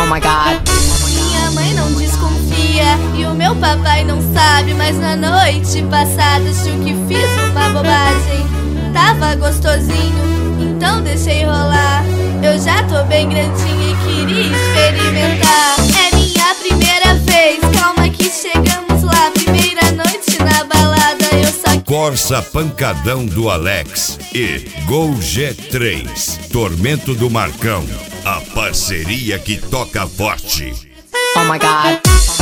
Oh my God. Minha mãe não desconfia e o meu papai não sabe, mas na noite passada acho que fiz uma bobagem. Tava gostosinho, então deixei rolar. Eu já tô bem grandinha e queria experimentar. É minha primeira vez, calma que chegamos lá. Primeira noite na balada, eu só... Corsa Pancadão do Alex e Gol G3 Tormento do Marcão, a parceria que toca forte. Oh my God.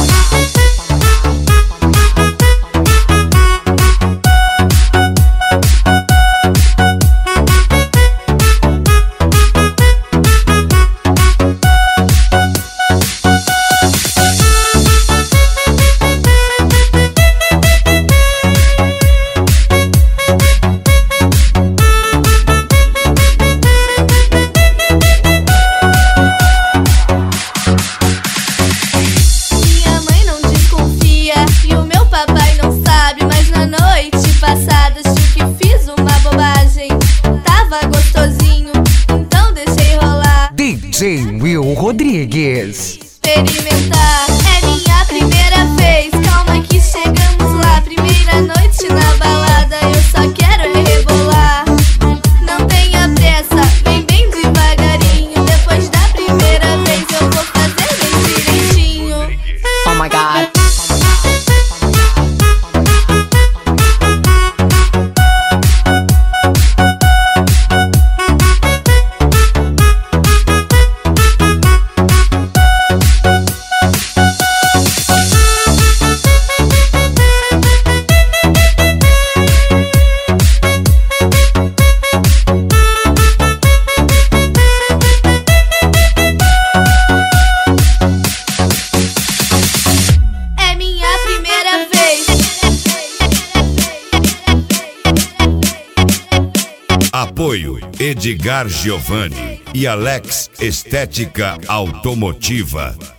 Passada, acho que fiz uma bobagem. Tava gostosinho, então deixei rolar. DJ Will Rodrigues. Experimentar, é minha primeira vez, calma que chegamos lá. Primeira noite na balada, eu só quero rebolar. Não tenha pressa, vem bem devagarinho. Depois da primeira vez eu vou fazer bem direitinho. Oh my God. Apoio Edgar Giovanni e Alex Estética Automotiva.